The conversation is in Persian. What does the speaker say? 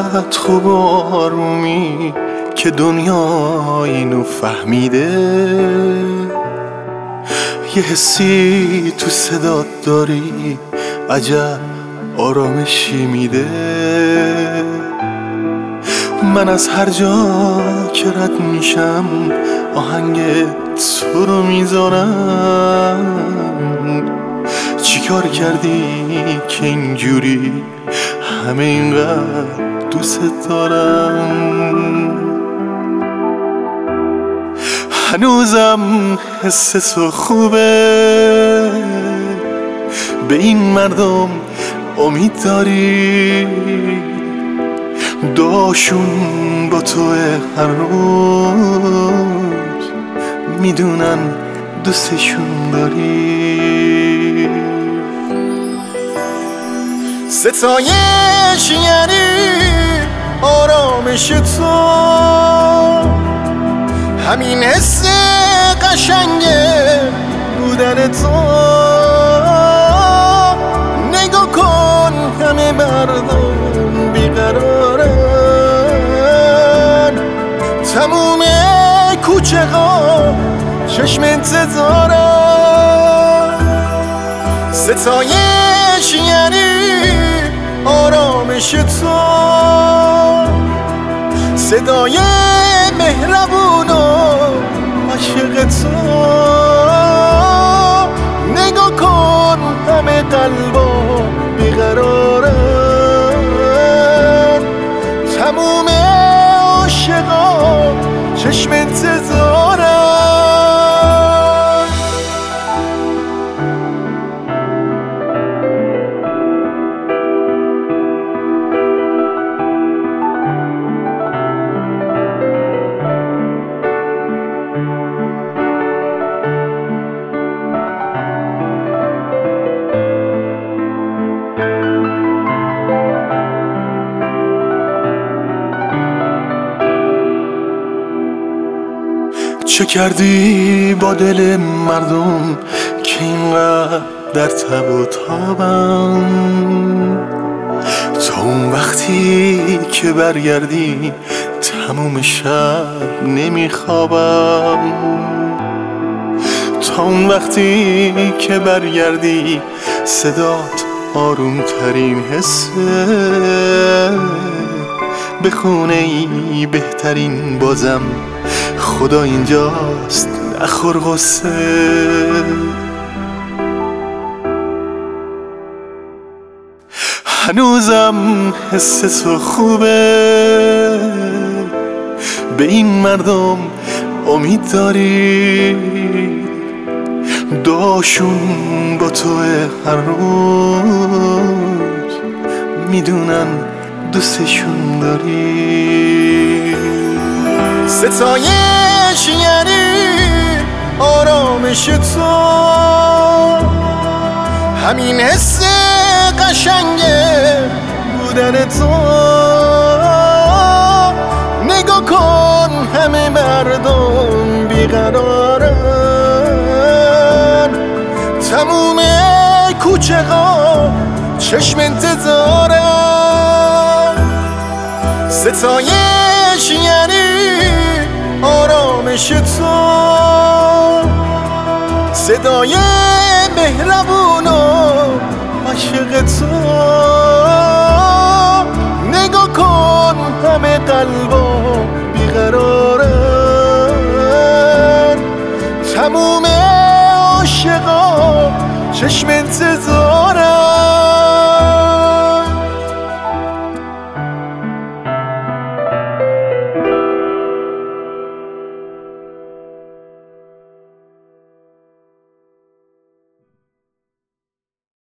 چقدر خوب و آرومی که دنیا اینو فهمیده. یه حسی تو صدات داری عجب آرامشی میده. من از هر جا که رد میشم آهنگ تو رو میذارم. چیکار کردی که اینجوری همه اینقدر دوست دارم؟ هنوزم حس تو خوبه، به این مردم امید داری. دعاشون با تو هر روز، میدونن دوستشون داری. ستایش یعنی آرامش تو، همین حس قشنگه بودن تو. نگاه کن همه مردم بیقرارن، تموم کوچه ها چشم انتظارن. ستایش یعنی آرامش تو، صدای مهربون و عاشق تو. نگاه کن همه قلبا بیقرارن، تموم عاشقا چشم انتظارن. چه کردی با دل مردم که اینقدر در تب و تابم؟ تا اون وقتی که برگردی تموم شب نمیخوابم. تا اون وقتی که برگردی صدات آروم ترین حسه. به خونه ای بهترین بازم خدا اینجاست نخور غصه. هنوزم حس تو خوبه، به این مردم امید داری. دعاشون با تو هر روز، میدونن دوستشون داری. ستایش یعنی آرامش تو، همین حس قشنگه بودن تو. نگاه کن همه مردم بیقرارن، تموم کوچه ها چشم انتظارن. ستایش یعنی آرامش تو، صدای مهربون و عاشق تو. نگاه کن همه قلبا بیقرارن، تموم عاشقا چشم انتظارن.